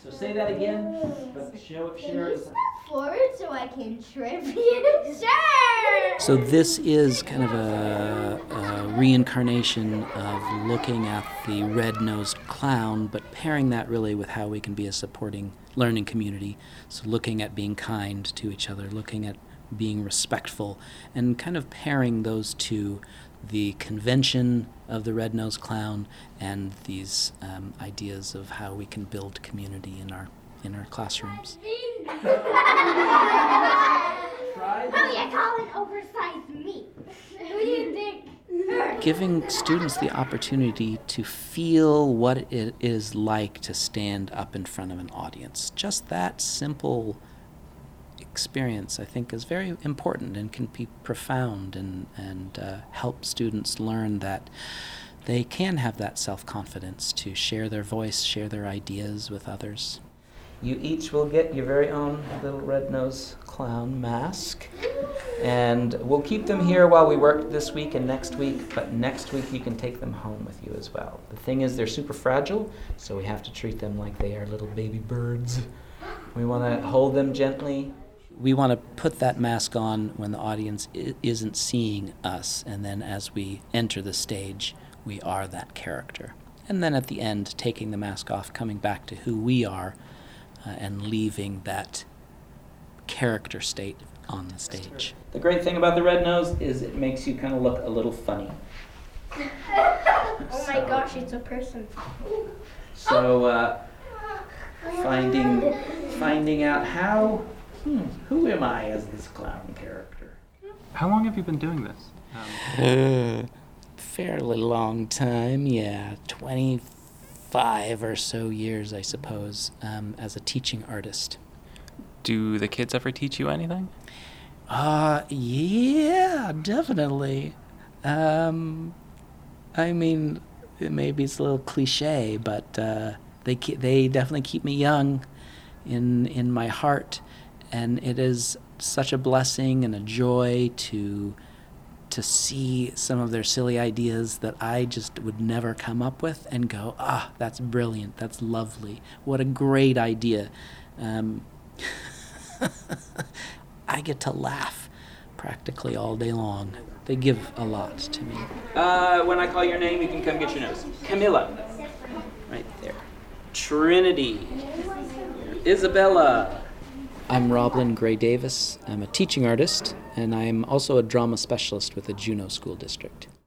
So say that again, but share Can you step forward so I can tribute? Sure! So this is kind of a reincarnation of looking at the red-nosed clown, but pairing that really with how we can be a supporting learning community. So looking at being kind to each other, looking at being respectful, and kind of pairing those two, the convention of the red-nosed clown and these ideas of how we can build community in our classrooms. Oh, you call an oversized meat. Who do you think? Giving students the opportunity to feel what it is like to stand up in front of an audience. Just that simple experience, I think, is very important and can be profound and help students learn that they can have that self-confidence to share their voice, share their ideas with others. You each will get your very own little red-nosed clown mask. And we'll keep them here while we work this week and next week, but next week you can take them home with you as well. The thing is, they're super fragile, so we have to treat them like they are little baby birds. We want to hold them gently. We want to put that mask on when the audience isn't seeing us, and then as we enter the stage, we are that character. And then at the end, taking the mask off, coming back to who we are, and leaving that character state on the stage. The great thing about the red nose is it makes you kind of look a little funny. Oh my gosh, it's a person. So finding out who am I as this clown character? How long have you been doing this? Fairly long time, yeah, 25 or so years, I suppose, as a teaching artist. Do the kids ever teach you anything? Yeah, definitely. I mean, maybe it's a little cliche, but they definitely keep me young in my heart, and it is such a blessing and a joy to see some of their silly ideas that I just would never come up with and go, that's brilliant, that's lovely, what a great idea. I get to laugh practically all day long. They give a lot to me. When I call your name, you can come get your nose. Camilla. Right there. Trinity. Isabella. I'm Roblin Gray Davis. I'm a teaching artist, and I'm also a drama specialist with the Juneau School District.